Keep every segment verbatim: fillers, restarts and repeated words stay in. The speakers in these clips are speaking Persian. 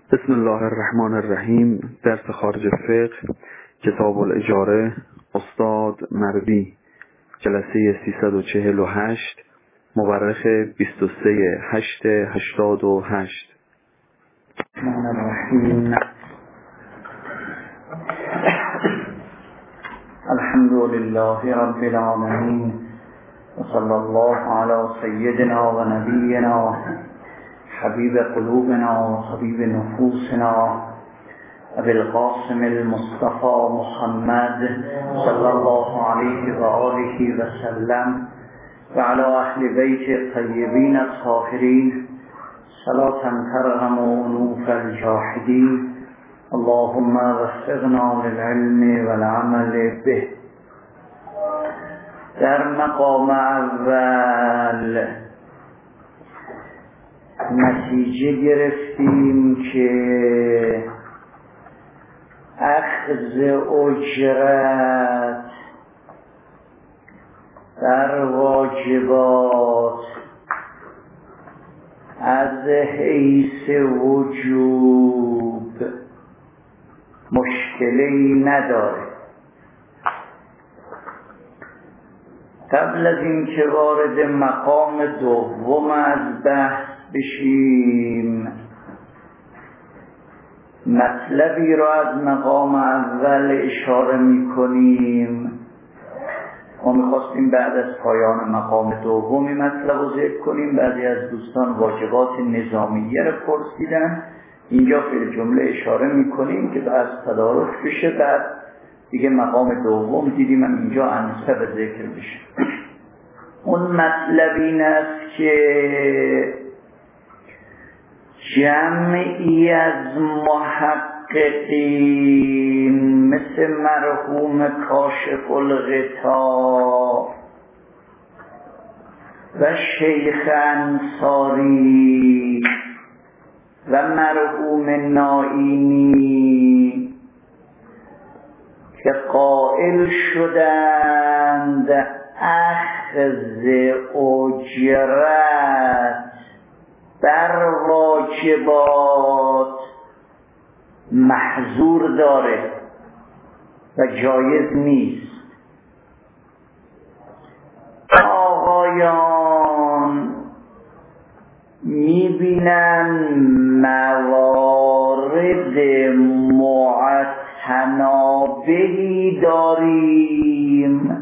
بسم الله الرحمن الرحیم. درس خارج فقه، کتاب الاجاره، استاد مروی، جلسه سیصد و چهل و هشت، مورخ بیست و سه هشت هشتاد و هشت. الرحمن الرحیم. الحمد لله رب العالمین و صلی الله علی سیدنا و نبینا حبیب قلوبنا و حبیب نفوسنا ابی القاسم المصطفى محمد صلی الله علیه و آله و سلم و علی اهل بیت طیبین الطاهرین صلاة ترحم انوف الجاحدین. اللهم وفقنا للعلم والعمل به. در مقام اول نتیجه گرفتیم که اخذ اجرت در واجبات از حیث وجوب مشکلی نداره. قبل از این که وارد مقام دوم از بحث بشیم، مطلبی را از مقام اول اشاره می‌کنیم. ما می‌خواستیم بعد از پایان مقام دومی مطلب رو ذکر کنیم. بعضی از دوستان واجبات نظامیه را پرسیدن، اینجا فی جمله اشاره می‌کنیم که بعد تدارک بشه. بعد دیگه مقام دوم دیدیم هم اینجا انسب ذکر بشه. اون مطلب این است که جمعی از محققین مثل مرحوم کاشف الغطا و شیخ انصاری و مرحوم نائینی که قائل شدند اخذ اجرت بر واجبات محظور داره و جایز نیست. آقایان میبینن موارد معتنا بهی داریم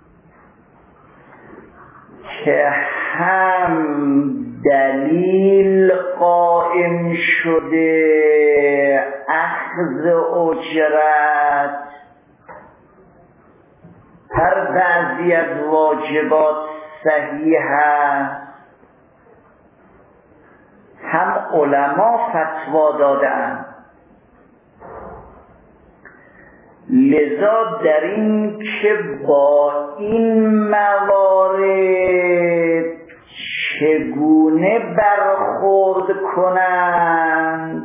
که هم دلیل قائم شده اخذ اجرت هر بعضی از واجبات صحیح است، هم علما فتوا دادند. لذا در این که با این موارد چگونه برخورد کنند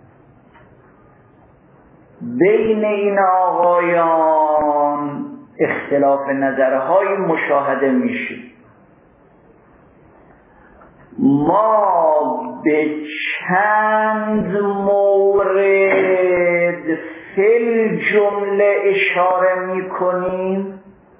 بین این آقایان اختلاف نظرهای مشاهده میشه. ما به چند مورد فی جمله اشاره میکنیم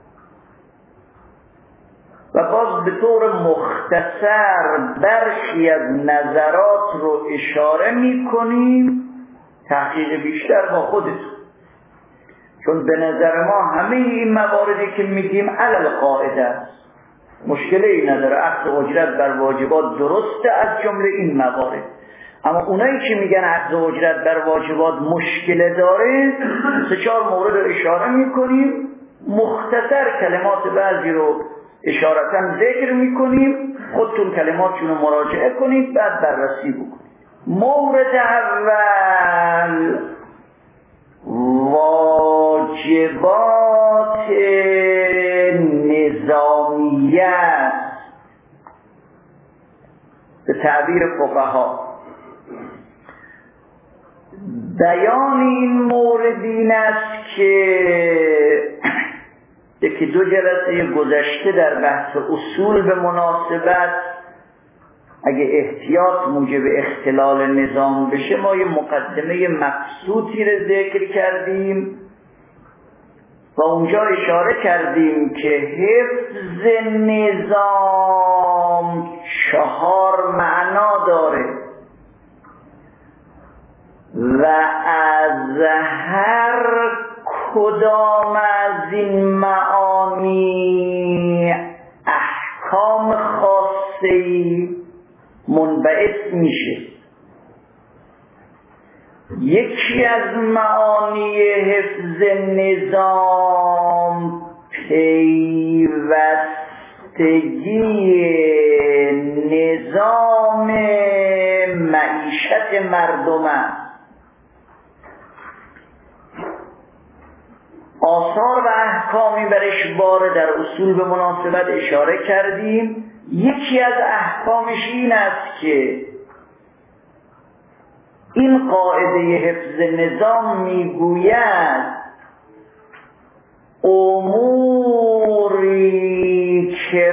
و باز به طور مختصر برخی از نظرات رو اشاره میکنیم. تحقیق بیشتر با خودتون، چون به نظر ما همه این مواردی که میگیم علل قاعده است، مشکلی نداره. اخذ اجرت بر واجبات درسته از جمله این موارد، اما اونایی که میگن اخذ اجرت بر واجبات مشکل داره، سه چهار مورد رو اشاره میکنیم. مختصر کلمات بعضی رو اشارتا ذکر میکنیم، خودتون کلماتشون رو مراجعه کنید، بعد بررسی بکنید. مورد اول واجبات نظامیه به تعبیر فقها. بیان این مورد این است که یکی دو جلسه گذشته در بحث اصول به مناسبت اگه احتیاط موجب اختلال نظام بشه، ما یه مقدمه مبسوطی رو ذکر کردیم و اونجا اشاره کردیم که حفظ نظام چهار معنا داره و از هر کدام از این معانی احکام خاصی منبعث میشه. یکی از معانی حفظ نظام پیوستگی نظام معیشت مردم است. آثار و احکامی برش باره، در اصول به مناسبت اشاره کردیم. یکی از احکامش این است که این قاعده حفظ نظام میگوید اموری که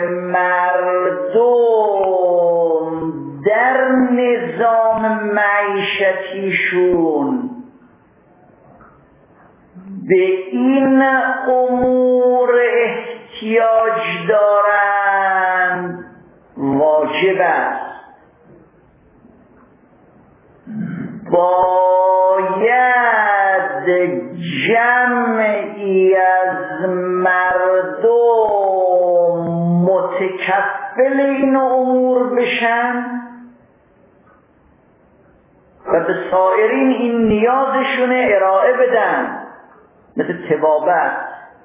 مردم در نظام معیشتیشون به این امور احتیاج دارند واجب است، باید جمعی از مردم متکفل این امور بشن و به سایرین این نیازشون ارائه بدن، مثل طبابت،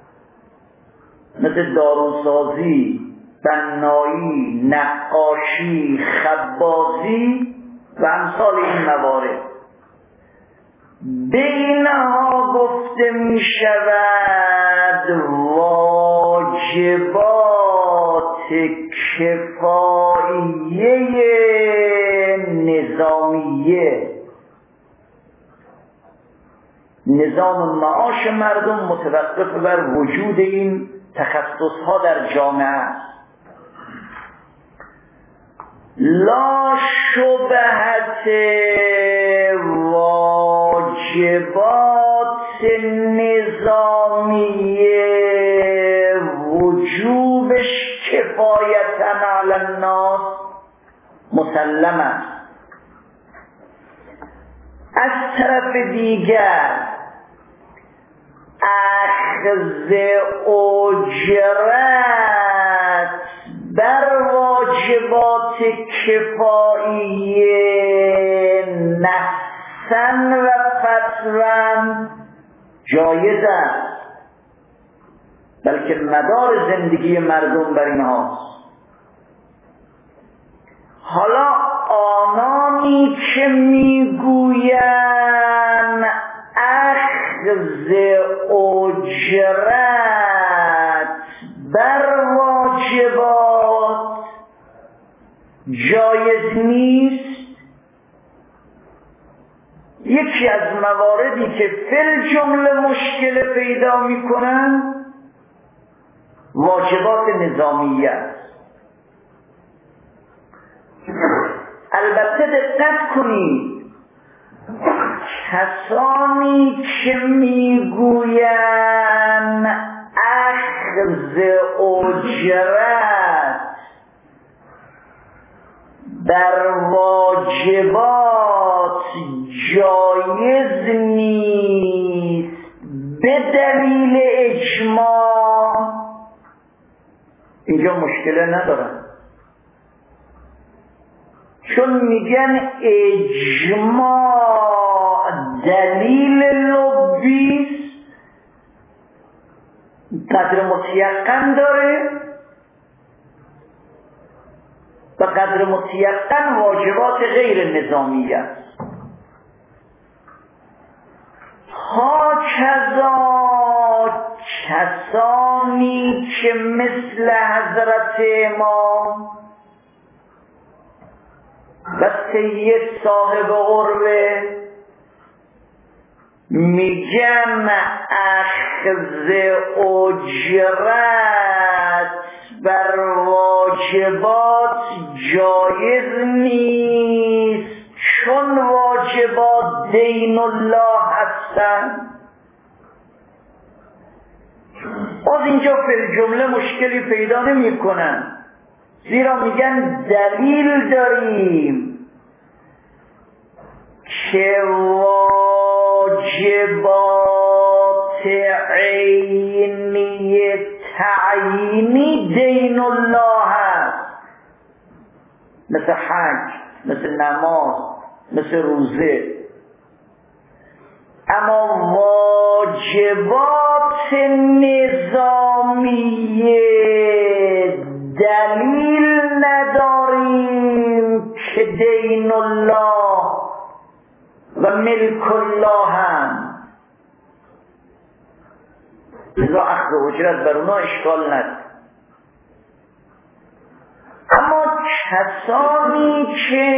مثل داروسازی، بنایی، نقاشی، خبازی و امثال این موارد. به اینها گفته می شود واجبات کفاییه نظامیه. نظام معاش مردم متوقف بر وجود این تخصصها در جامعه است. لا شبهت واجبات نظامیه وجوبش کفایتا علی الناس مسلم است. از طرف دیگر اخذ اجرت بر واجبات کفاییه نحسن و فتوان جایز است، بلکه مدار زندگی مردم بر اینهاست. حالا آنانی که میگویند اخذ اجرت بر واجبات جایز نیست، یکی از مواردی که فی جمله مشکل پیدا میکنن واجبات نظامیه است. البته دقت کنید، کسانی که میگویند اخذ اجرت در واجبات جایز نیست به دلیل اجماع، اینجا مشکل ندارن، چون میگن اجماع دلیل لبیست، قدر متیقن داره و قدر متیقن واجبات غیر نظامی است. هاکذا کسانی که مثل حضرت امام و سید صاحب عروه میگن اخذ اجرت بر واجبات جایز نیست چون واجبات دین الله هستند. باز اینجا فی جمله مشکلی پیدا نمی کنن، زیرا میگن دلیل داریم که واجبات عینی تعیینی دین الله هست، مثل حج، مثل نماز، مثل روزه. اما واجبات نظامیه دلیل نداریم که دین الله و ملک الله هم، لذا اخذ اجرت بر اونا اشکال نداره. اما کسانی که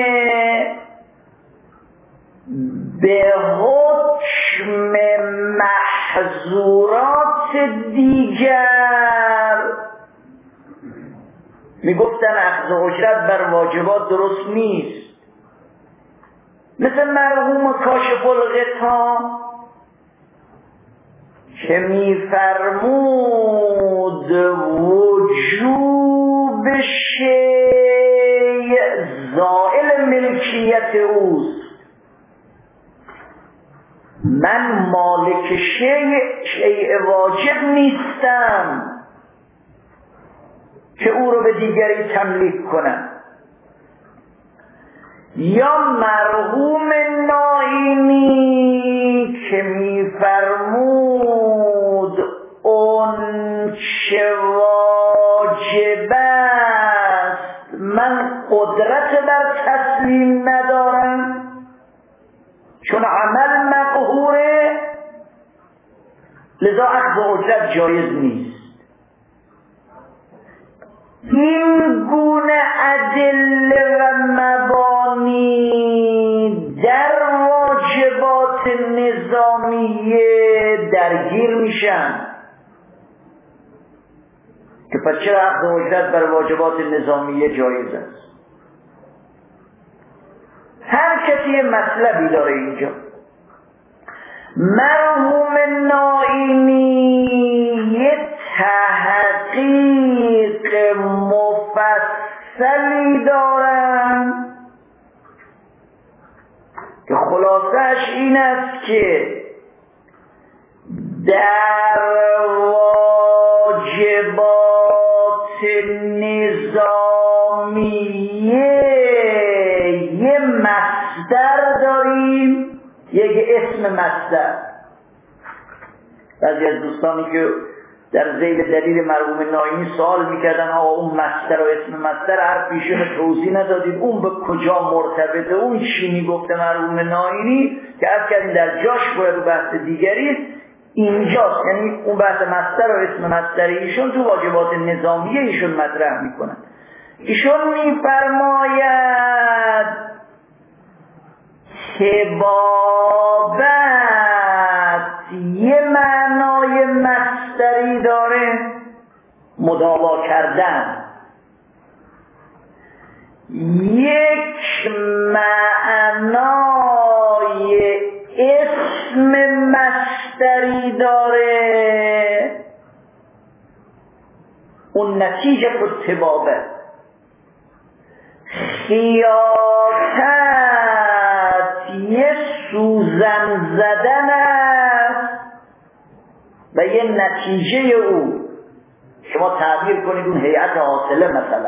به حکم محظورات دیگر میگفتن اخذ اجرت بر واجبات درست نیست، مثل مرحوم کاشف الغطا که میفرمود وجوب شیء زائل ملکیت اوست، من مالک شیء شیء واجب نیستم که او رو به دیگری تملیک کنم. یا مرحوم نائینی که میفرمود اون چه واجب است من قدرت بر تسلیم ندارم چون عمل مقهوره، لذا اخذ اجرت جایز نیست. این گونه ادله و مبانی در واجبات نظامیه درگیر میشن که پس چرا اخذ اجرت بر واجبات نظامیه جایز است. هر کسی یه مطلبی داره اینجا. مرحوم نائینی یه تحقیق مفصلی دارن که خلاصش این است که در واجبات نظامیه یه مصدر داریم، یک اسم مصدر. بعضی از دوستانی که در ذیل دلیل مرحوم نائینی سوال میکردن آقا اون مصدر و اسم مصدر حرف ایشون توضیح ندادید، اون به کجا مرتبطه، اون چی میگفته مرحوم نائینی که عرض کردیم در جاش باید بحث دیگری اینجاست، یعنی اون بحث مصدر و اسم مصدر ایشون تو واجبات نظامیه ایشون مطرح میکنن. ایشون میفرماید که بابت یه معنای مصدری داره، مداوا کردن. یک معنای اسم مصدری داره، اون نتیجه اتبابه. خیاطت یه سوزن زدن است و یه نتیجه او شما تعبیر کنید اون هیئت حاصله. مثلا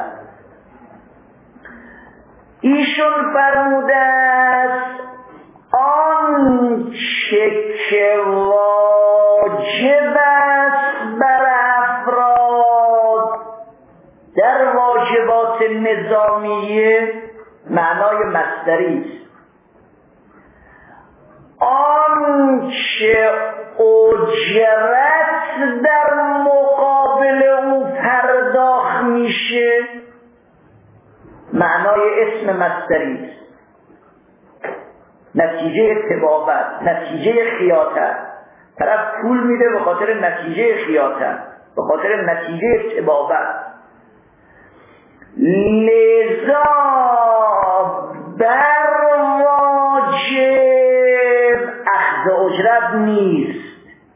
ایشون فرموده است آن چه که واجب است بر افراد در واجبات نظامیه معنای مصدری است. آن چه اجرت در مقابل او پرداخت میشه معنای اسم مصدری است. نتیجه اتبابت، نتیجه خیاطت. طرف پول میده به خاطر نتیجه خیاطت، به خاطر نتیجه اتبابت. لذا بر واجب اخذ اجرت نیست.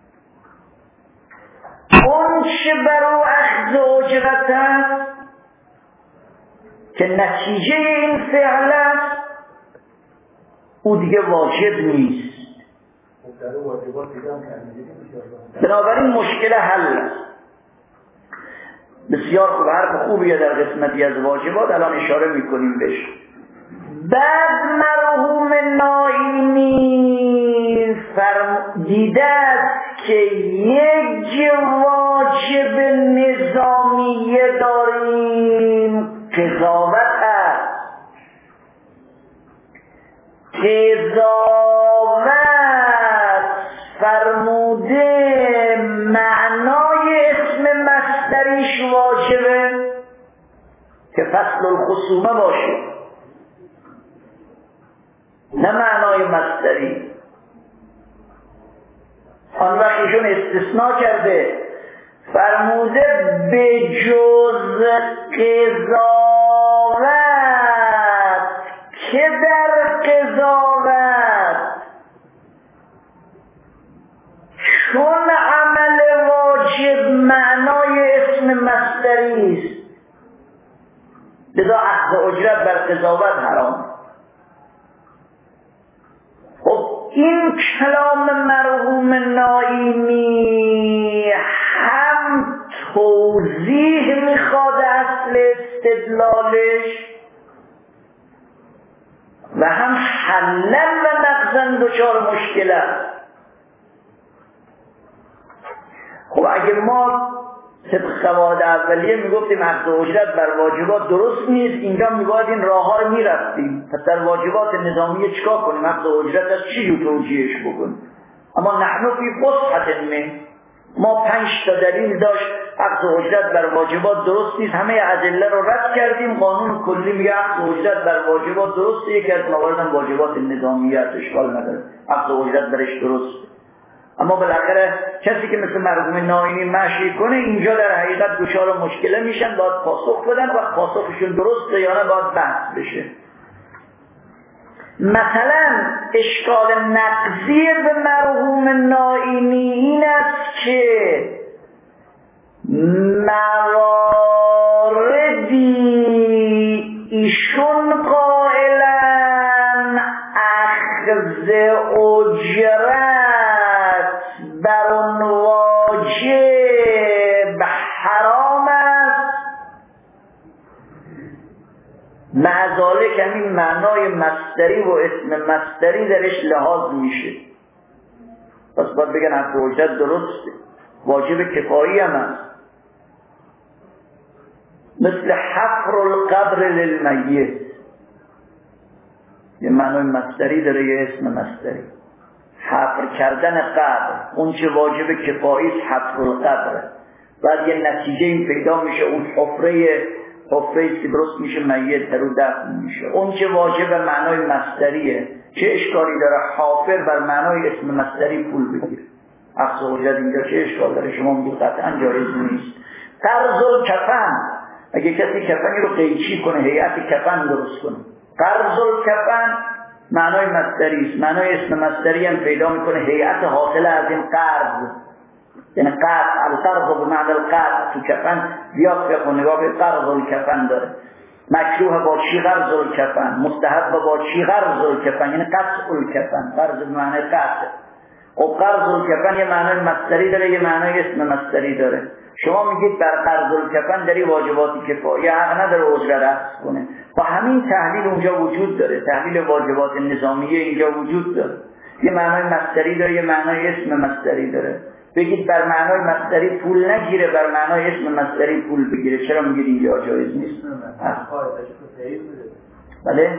اون چه بر او اخذ اجرت است که نتیجه این فعل است، او دیگه واجب نیست. بنابراین مشکل حل است. بسیار خوب، حرف خوبیه در قسمتی از واجبات، الان اشاره میکنیم بهش. بعد مرحوم نائینی دیده است که یک واجب نظامیه داریم، قضاوت است. قضاوت فرموده معنای اسم مصدریش واجبه که فصل الخصومه باشه، نه معنای مصدری. آن وقتشون استثناء کرده، فرموده به جز قضاوت که در قضاوت چون عمل واجب معنای اسم مصدری است، لذا اخذ اجرت بر قضاوت حرام. خب این کلام مرحوم نائینی هم توضیح میخواد اصل استدلالش و هم حلن و نقضن دچار مشکل است. خب اگه ما طبق قواعد اولیه میگفتیم اخذ اجرت بر واجبات درست نیست، اینجا میگوید این راه ها رو میرفتیم، پس در واجبات نظامیه چیکار کنیم؟ اخذ اجرت از چی رو توجیهش بکنیم؟ اما نحن فی فسحة من، ما پنج تا دلیل داشت اخذ اجرت بر واجبات درست نیست، همه ادله رو رد کردیم، قانون کلی میگه اخذ اجرت بر واجبات درسته، یکی از موارد هم واجبات نظامیه است، اشکال نداره اخذ اجرت برش درست. اما بالاخره کسی که مثل مرحوم نائینی مشی کنه اینجا در حقیقت دچار مشکله میشن، باید پاسخ بدن و پاسخشون درسته یا نه باید بحث بشه. مثلا اشکال نقضی به مرحوم نائینی این است که مواردی ایشون قائلن اخذ اجرت بر اون واجب حرام است، معذالک همین معنای مصدری و اسم مصدری درش لحاظ میشه، پس باید بگن اخذ اجرت درسته، واجب کفایی هم است. مثل حفر القبر للمیت، یه معنای مصدری داره یه اسم مصدری. حفر کردن قبر اون چه واجب کفایی است، حفر القبر. بعد یه نتیجه این پیدا میشه، اون حفره حفره که درست میشه میت در رو دفن میشه، اون چه واجب معنای مصدریه. چه اشکالی داره حافر بر معنای اسم مصدری پول بگیره؟ اخذ اجرت اینجا چه اشکال داره؟ شما میگید قطعا جایز نیست. قرض الکفن، اگه کسی کفنی رو قیچی کنه، هیئت کفن درست کنه، قرض الکفن معنای مصدری است، معنای اسم مصدری هم پیدا میکنه، هیئت حاصله از این قرض، یعنی قرض، القرض به معنی القرض. تو کفن بیاد فقه و نگاه به قرض الکفن داره. مکروه با چی قرض الکفن، مستحب با چی قرض الکفن، یعنی قطع الکفن، قرض به معنی قطع. خب قرض الکفن یه معنای مصدری داره، یه معنای اسم مصدری داره. شما میگید بر قرض الکفن داری واجبات کفایی، حق نداره اجرت اخذ کنه. و همین تحلیل اونجا وجود داره، تحلیل واجبات نظامیه اینجا وجود داره، یه معنای مصدری داره، یه معنای اسم مصدری داره. بگید بر معنای مصدری پول نگیره، بر معنای اسم مصدری پول بگیره، چرا میگید اینجا جایز نیست؟ بله؟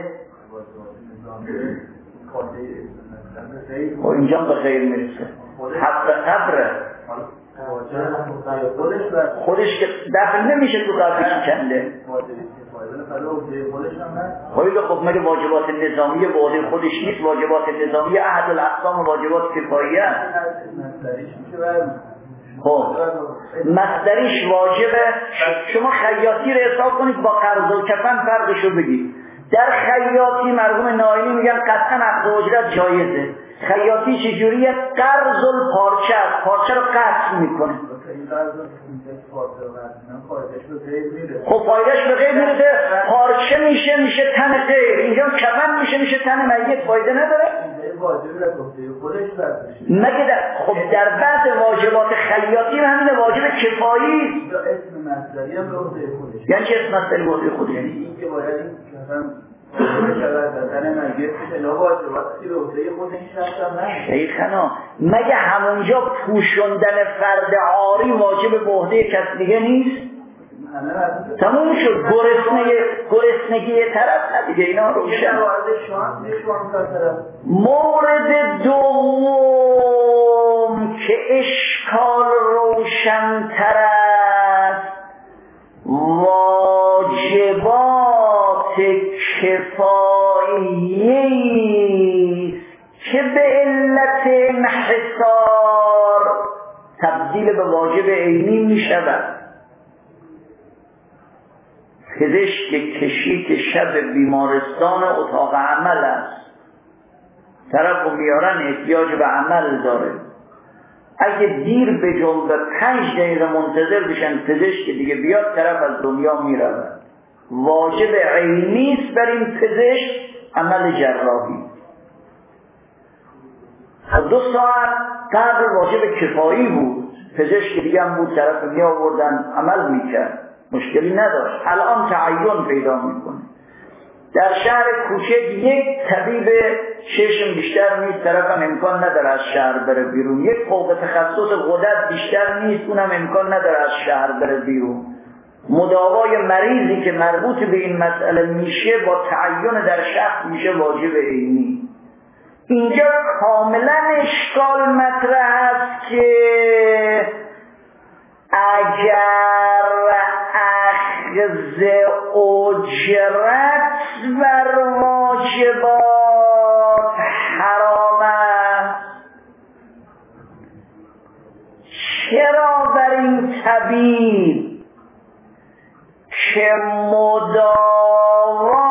و اینجا به خیر میرسه. حق قبره خودش که دفن نمیشه تو قبر کی کنده. خیلی خب مگه واجبات نظامیه به خودش نیست؟ واجبات نظامیه احد الاقسام واجبات کفاییه. خب مصدریش واجبه. شما خیاطی رو حساب کنید با قرض الکفن فرقشو بگید. در خیاطی مرحوم نائینی میگن قطعا عقد اجرت جایزه. خیاطی چجوریه؟ قرض الپارچه، پارچه رو قطع میکنه. خب فایدهش به غیر میرسه، پارچه میشه میشه تن غیر، اینجا کفن میشه میشه تن میت، فایده نداره. مگه در خب در بعض واجبات خیاطی همین واجب کفایی. اسم مصدری هم به عهده خودش. یعنی چه اسم مصدری به عهده خودش؟ یعنی این که باید این کفن شود تن میت بشه، نه واجباتی به عهده خودش هستن. شیخنا مگه همونجا پوشوندن فرد عاری واجب به عهده کس دیگه نیست؟ تموم شد. گرسنگی گرسنگی طرف دیگه اینا روشن. مورد دوم که اشکال روشن‌تر است، واجبات کفایی که به علت انحصار تبدیل به واجب عینی می شود. پزشک کشی که شب بیمارستان اتاق عمل است، طرف رو میارن احتیاج به عمل داره، اگه دیر به جنب پنج دقیقه منتظر بشن پزشک دیگه بیاد، طرف از دنیا میرود. واجب عینی است بر این پزشک عمل جراحی. دو ساعت قبل واجب کفایی بود، پزشک دیگه هم بود، طرف می آوردن عمل میکرد، مشکلی نداشت. الان تعین پیدا میکنه. در شهر کوچک یک طبیب چشم بیشتر نیست، طرف هم امکان نداره از شهر بره بیرون. یک فوق تخصص غدد بیشتر نیست، اونم امکان نداره از شهر بره بیرون. مداوای مریضی که مربوط به این مسئله میشه با تعین در شهر میشه واجب عینی. اینجا کاملا اشکال مطرح است که اگر اخذ اجرت بر واجبات حرام است، چرا بر این طبیب که مداوا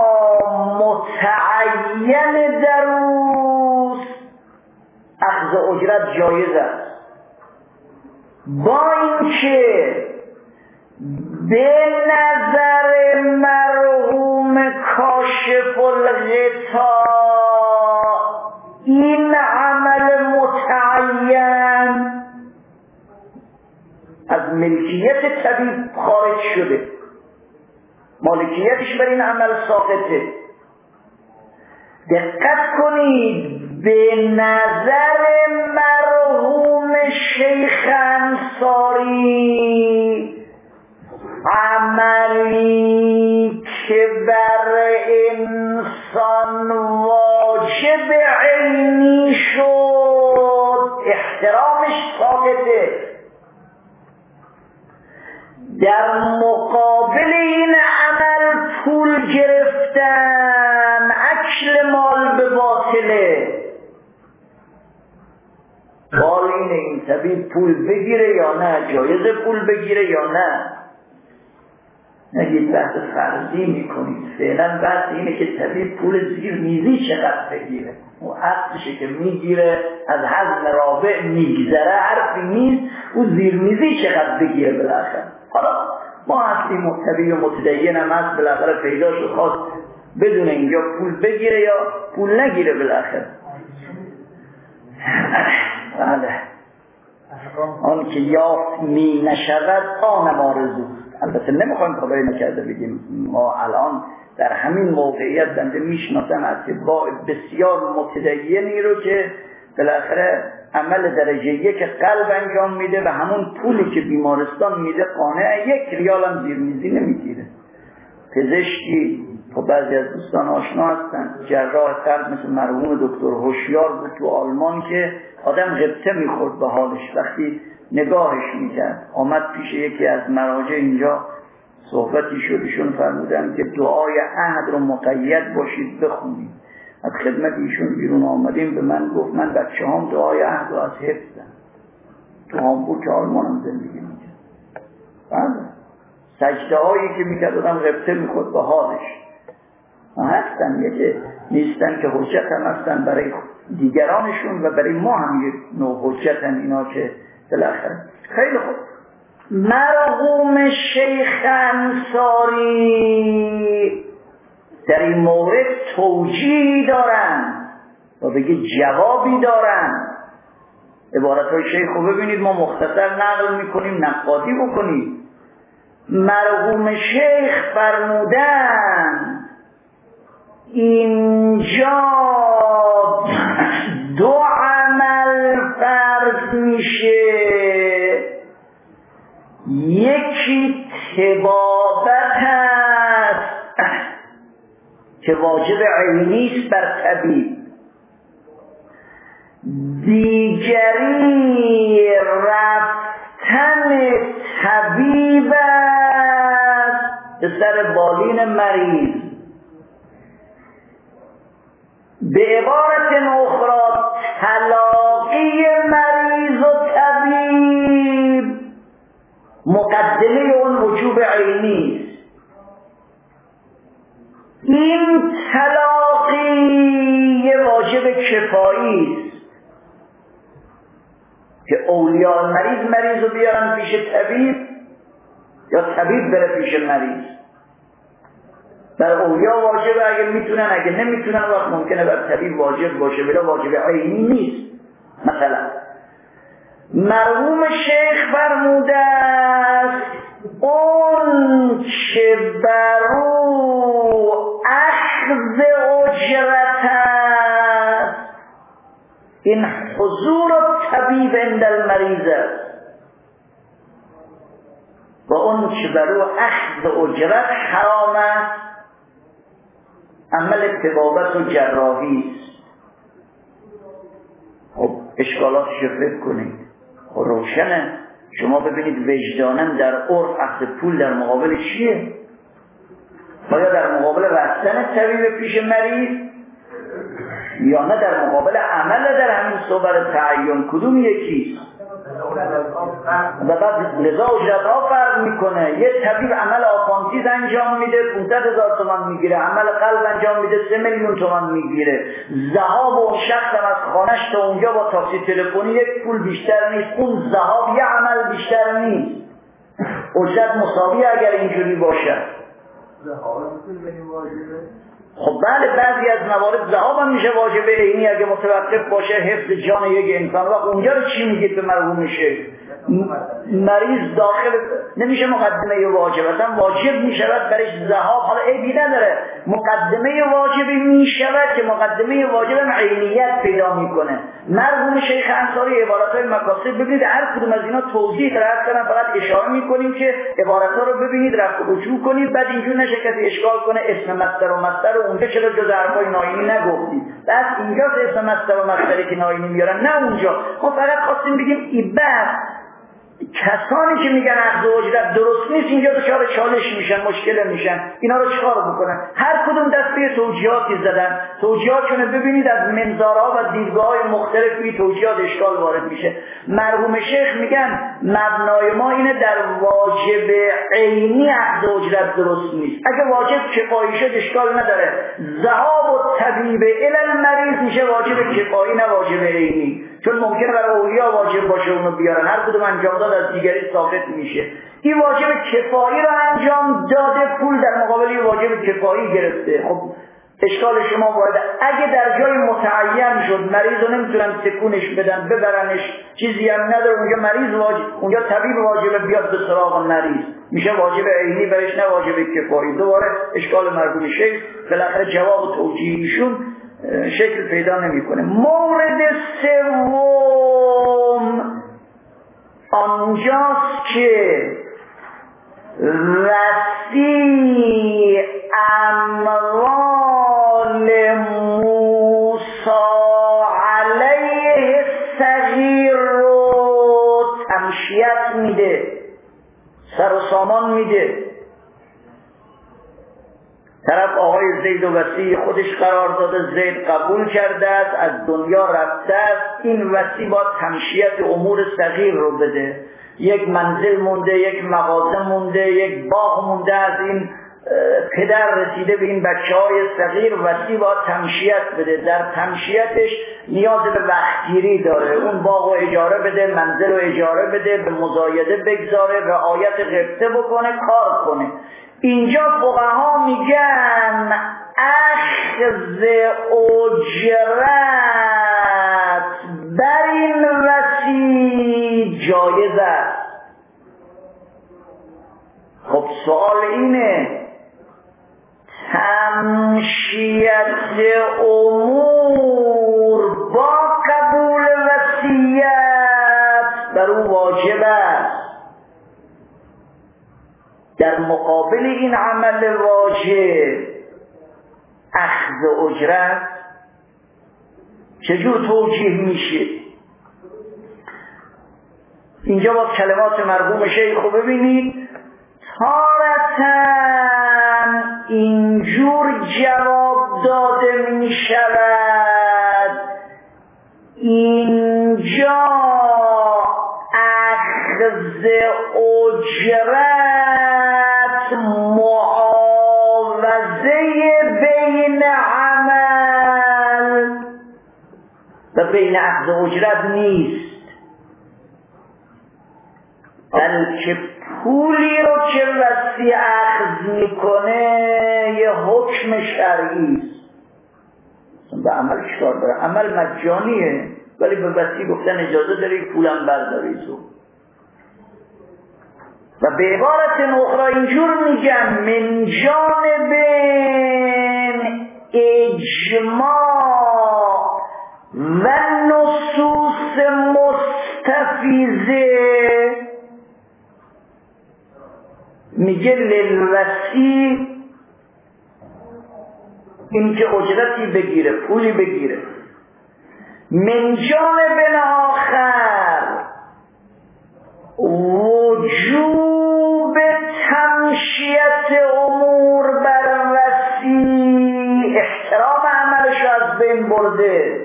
متعین در اوست اخذ اجرت جایز است، با اینکه به نظر مرحوم کاشف الغطا این عمل متعین از ملکیت طبیب خارج شده، مالکیتش بر این عمل ساقطه. دقت کنید، به نظر مرحوم شیخ انصاری عملی که بر انسان واجب عینی شد احترامش ساقطه. در مقابل این عمل پول گرفتن، اکل مال به باطله. سوال اینه این طبیب پول بگیره یا نه، جایز پول بگیره یا نه. نگید بحث فرضی میکنید، فعلا بحث اینه که طبیب پول زیر میزی چقدر بگیره. او اصلشه که میگیره از هضم رابع میگذره، حرفی نیست او زیر میزی چقدر بگیره بالاخره. حالا ما اصلی طبیب متدین هم هست، بالاخره پیدا شد خواست بدون اینجا پول بگیره یا پول نگیره بالاخره. بله، آن که یافت می نشود آن آرزوست. البته نمیخوایم کاری نکرده بگیم، ما الان در همین موقعیت بنده میشناسم اتباع بسیار متدینی رو که بالاخره عمل درجه یک قلب انجام میده و همون پولی که بیمارستان میده قانع، یک ریال هم زیر میزی نمیگیره. پزشکی خب بعضی از دوستان آشنا هستن، جراح قلب مثل مرحوم دکتر هوشیار بود تو آلمان که آدم غبطه میخورد به حالش وقتی نگاهش میکرد. آمد پیش یکی از مراجع اینجا صحبتی شدشون، فرمودن که دعای عهد رو مقید باشید بخونید. از خدمت ایشون بیرون آمدیم، به من گفت من بچه هم دعای عهد رو از حفظم. تو هامبورگ آلمان هم زندگی میکرد. بله سجده هایی که میکرد آدم غبطه میخورد با حالش. هستن یه که نیستن که حجت هم هستن برای دیگرانشون و برای ما هم یه نوع حجتن اینا که بالاخره. خیلی خوب. مرحوم شیخ انصاری در این مورد توجیهی دارن و بگه جوابی دارن. عبارتهای شیخ رو ببینید، ما مختصر نقل میکنیم نقادی بکنیم. مرحوم شیخ فرمودن اینجا دو عمل فرض میشه، یکی طبابت هست که واجب عینی است بر طبیب، دیگری رفتن طبیب است به سر بالین مریض. به عبارت اخرى تلاقی مریض و طبیب مقدمه اون وجوب عینی است. این تلاقی یه واجب کفایی است که اولیاء مریض مریض رو بیارن پیش طبیب یا طبیب بره پیش مریض. بر اولیاء واجبه اگه میتونن، اگه نمیتونن وقت ممکنه بر طبیب واجب باشه، بلا واجب عینی نیست. مثلا مرحوم شیخ فرموده است اون که برو اخذ اجرت است، این حضور طبیب عند المریض است، و اون که برو اخذ اجرت حرام است، عمل طبابت و جراحی است. خب اشکالاتش رو فکر کنید. خب روشنه. شما ببینید وجدانن در عرف اخذ پول در مقابل چیه؟ آیا در مقابل رفتن طبیب پیش مریض یا نه در مقابل عمل در همین صور تعین؟ کدوم یکیست؟ و بعد لذا اجرت‌ها فرق میکنه. یه طبیب عمل آپانتیز انجام میده پانصد هزار تومان میگیره، عمل قلب انجام میده سه میلیون تومان میگیره. ذهاب و شخص هم از خانش تا اونجا با تاکسی تلفنی یک پول بیشتر نیست. اون ذهاب یه عمل بیشتر نیست. اجرت مساوی اگر اینجوری باشه. خب بله بعضی از موارد ذهاب هم میشه واجب عینی اگه متوقف باشه حفظ جان یک انسان. وقت اونجا رو چی میگید به مرحوم شیخ؟ مریض داخل نمیشه مقدمه واجب، اصلا واجب میشود برش ذهاب. حالا عیبی نداره، مقدمه واجبی میشود که مقدمه واجب هم عینیت پیدا میکنه. مرحوم شیخ انصاری عبارتهای مقاصد ببینید، هر کدوم از اینا توضیح رفت کردن، فقط اشاره میکنیم که عبارتها رو ببینید رفت و رجوع کنید، بعد اینجور نشه کسی اشکال کنه اسم مصدر و مصدر و اونجا چرا جز حرفای ناینی نگفتید. بس اینجا اسم مصدر و مصدری که ناینی میارن، نه اونجا. ما فقط خواستیم بگیم این بحث کسانی که میگن اخذ اجرت درست نیست اینجا دچار چالش میشن، مشکل میشن. اینا رو چیکار بکنن؟ هر کدوم دست به توجیهاتی زدن. توجیهاتشون ببینید از منظارها و دیدگاه‌های مختلفی توجیهات اشکال وارد میشه. مرحوم شیخ میگن مبنای ما اینه در واجب عینی اخذ اجرت درست نیست. اگه واجب کفایی شد اشکال نداره. ذهاب و طبیب الی المریض میشه واجب کفایی نه واجب عینی، چون ممکنه برای اولیا واجب باشه اونو بیارن. هر کدوم انجام داد از دیگری ثابت میشه. این واجب کفایی رو انجام داده، پول در مقابل واجب کفایی گرفته. خب اشکال شما وارد. اگه در جای متعین شد مریض رو نمیتونن تکونش بدن ببرنش، چیزی هم نداره اونجا مریض واجب، اونجا طبیب واجبه بیاد به سراغ مریض، میشه واجب عینی برش نه واجب کفایی. دوباره اشکال مرحوم شیخ بالاخره جواب و توجیهشون شکل پیدا نمیکنه. مورد سوم آنجاست که رسی اموال موسی علیه الصغیر رو تمشیت میده، سر و سامان میده. طرف آقای زید و وسیع خودش قرار داده، زید قبول کرده است، از دنیا رفته است، این وسیع با تمشیت امور صغیر رو بده. یک منزل مونده، یک مغازه مونده، یک باغ مونده، از این پدر رسیده به این بچه های صغیر، وسیع با تمشیت بده. در تمشیتش نیاز به وقتگیری داره، اون باغ رو اجاره بده، منزل رو اجاره بده، به مزایده بگذاره، رعایت غبطه بکنه، کار کنه. اینجا فقها میگن اخذ اجرت بر این وسیع جایز است. خب سوال اینه، تمشیت امور با قبول وصیت بر او واجب است. در مقابل این عمل واجب اخذ اجرت چجور توجیه میشه؟ اینجا با کلمات مرحوم شیخ رو ببینید. تارتاً اینجور جواب داده می شود اینجا اخذ اجرت معاوضه بین عمل و بین اخذ اجرت نیست، بلکه پولی رو که وصی اخذ میکنه یه حکم شرعی است. به عمل چیکار داره؟ عمل مجانیه، ولی به وصی گفتن اجازه داری پولم برداری تو. و به عبارت اخرى اینجور میگن من جانب اجماع و نصوص مستفیضه، میگه للوصی این که اجرتی بگیره، پولی بگیره. من جانب آخر وجوب تمشیت امور بر وصی احترام عملش از بین برده.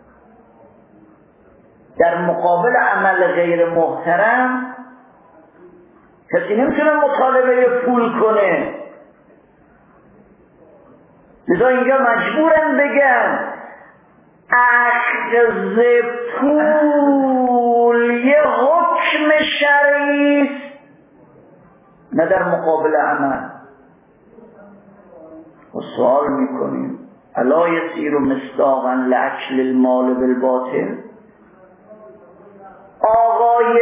در مقابل عمل غیر محترم کسی نمیتونه مطالبه پول کنه، لذا اینجا مجبورن بگن اخذ پول یه حکم شرعی است، نه در مقابل عمل. و سوال میکنیم الا یسیر مصداقا لاکل المال بالباطل؟ آقای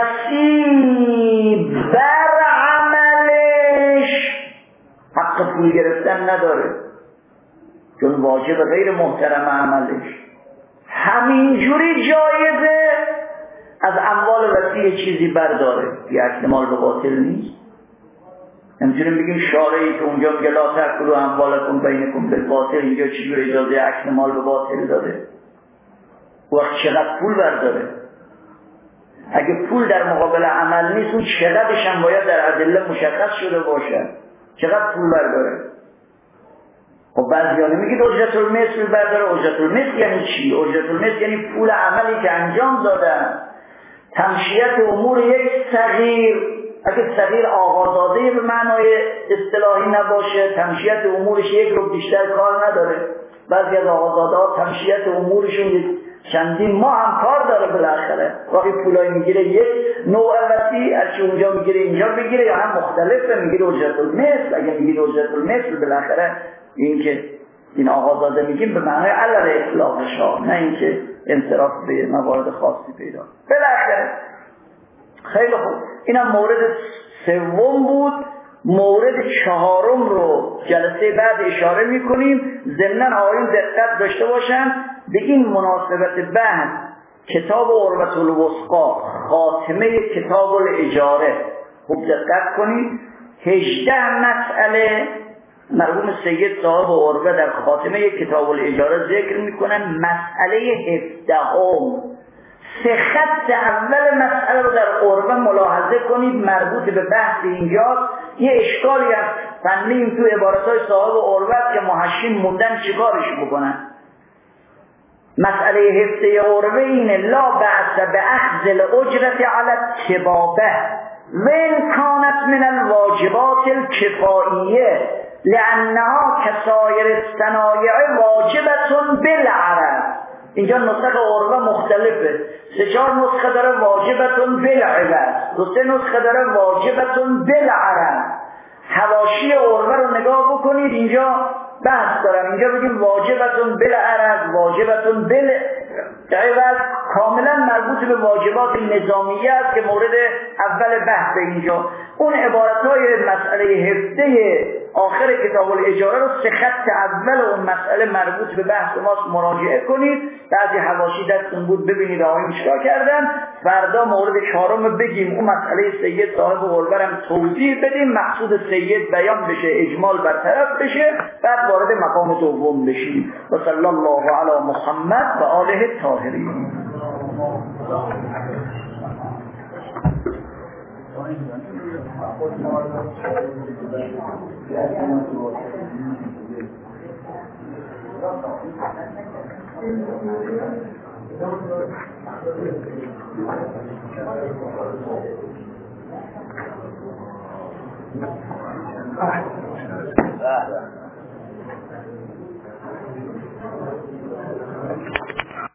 وصی بر عملش حق پول گرفتن نداره، چون واجب غیر محترم عملش. همینجوری جایزه از اموال وصی چیزی برداره، یه احتمال به باطل نیست. نمیتونیم بگیم شارعی که اونجا میگه لا تأکلوا اموالکم بینکم بالباطل، اینجا چجور اجازه احتمال به باطل داده؟ وقت چقدر پول برداره؟ اگه پول در مقابل عمل نیست، اون چقدرش هم باید در ادله مشخص شده باشه، چقدر پول برداره. خب بعضیا نمیگید اجرت المثل برداره. اجرت المثل یعنی چی؟ اجرت المثل یعنی پول عملی که انجام دادن، تمشیت امور یک صغیر. اگه صغیر آقازاده به معنای اصطلاحی نباشه، تمشیت امورش یک رو بیشتر کار نداره. بعضی از آقازاده ها تمشیت امورشون چندین ماه هم کار داره، بالاخره وقتی پولای میگیره یک نوع وصی از چه اونجا میگیره اینجا بگیره، یا هم مختلفه، میگیره اجرت المثل. اگه میگیره اجرت المثل بالاخره این که این آقازاده میگیم به معنای علل اطلاقش ها، نه این که انصراف به موارد خاصی پیدا. بالاخره خیلی خوب، اینم مورد سوم بود. مورد چهارم رو جلسه بعد اشاره میکنیم. ضمناً آقایون دقت داشته باشن به این مناسبت بحث کتاب عروة الوثقی خاتمه کتاب الاجاره خوب دقت کنید. هجده مسئله مرحوم سید صاحب عروة در خاتمه کتاب الاجاره ذکر میکنن. مسئله هفدهم، سه خط اول مسئله رو در عروة ملاحظه کنید، مربوط به بحث اینجاست. یه اشکالی هست فنیم تو عبارتهای صاحب عروت که محشین موندن چیکارش بکنن. مسئله هفته عروه اینه لا بأس بأخذ الاجرت علی الطبابه وان کانت من الواجبات الکفائیه لانها کسایر الصنایع واجبة بالعرض. اینجا نسخه عروه مختلفه، سه چهار نسخه داره واجبة بالعوض، دو سه نسخه داره واجبة بالعرض. حواشی عروه رو نگاه بکنید، اینجا بحث دارم، اینجا بگیم واجبتون بالعرض، واجبتون بالعوض، کاملا مربوط به واجبات نظامیه است که مورد اول بحث اینجا. اون عبارتهای مسئله هفته آخر کتاب الاجاره رو سه خط اول اون مسئله مربوط به بحث ماست مراجعه کنید. بعضی حواشی دستون بود ببینید آقایون چیکار کردن. فردا مورد چهارم بگیم، اون مسئله سید صاحب قربه هم توضیح بدیم، مقصود سید بیان بشه، اجمال برطرف بشه، بعد وارد مقام دوم بشیم. و صلی الله علی محمد و آله الطاهرین. بله